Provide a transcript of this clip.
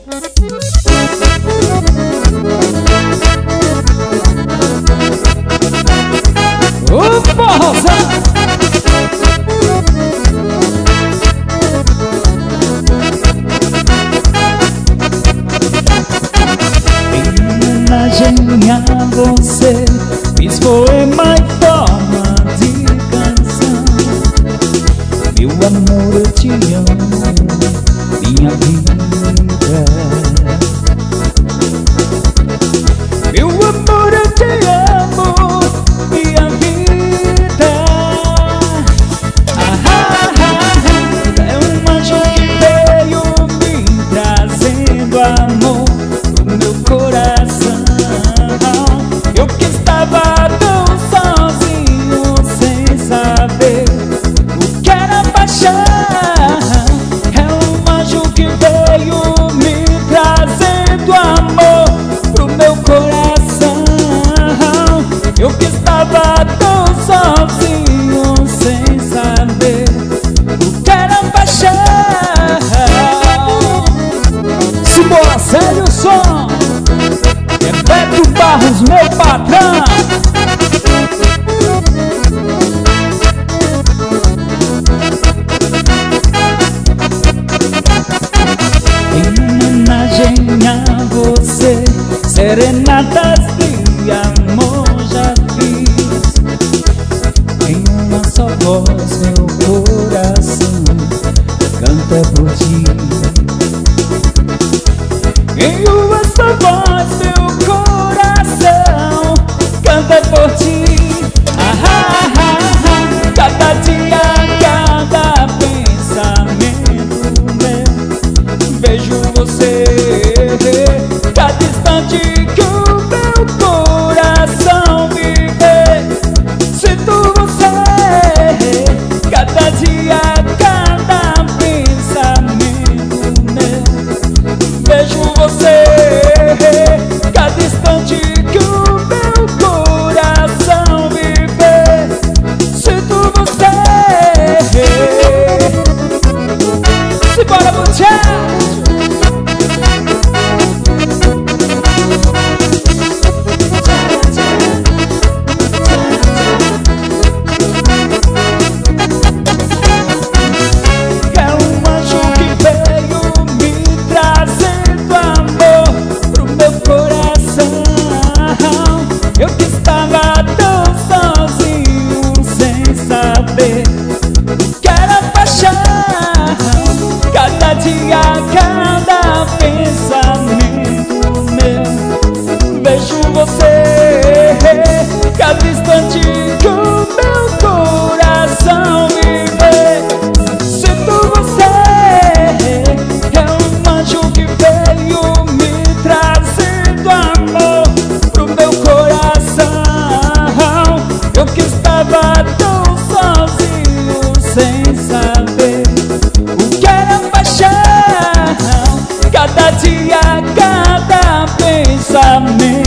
A você fiz poema em forma de canção. Meu amor, eu te amo, minha vida. Meu amor, eu te amo, minha vida. É um anjo que veio me trazendo amor pro meu coração. Eu que estava tão sozinho, sem saber o que era paixão. É um anjo que veio me trazendo amor pro meu coração. Eu que estava tão sozinho, sem saber o que era paixão. Simbora, sério o som. Beto Barros, meu patrão. Em homenagem a você, serenatas de amor já fiz. Em uma só voz meu coração canta por ti. Em uma só voz meu coração canta por ti. Cada dia, cada pensamento meu, vejo você. Cada instante que o meu coração vive, sinto você. Cada dia, cada pensamento meu, vejo você. Cada instante que o meu coração vive, sinto você. Simbora, muchacho. Eu que estava tão sozinho, sem saber o que era paixão. Cada dia, cada pensamento meu, vejo você. Cada instante que o meu coração vive, sinto você. É um anjo que veio me trazendo amor pro meu coração. Eu que estava tão sozinho, sem saber o que era paixão. Cada dia, cada pensamento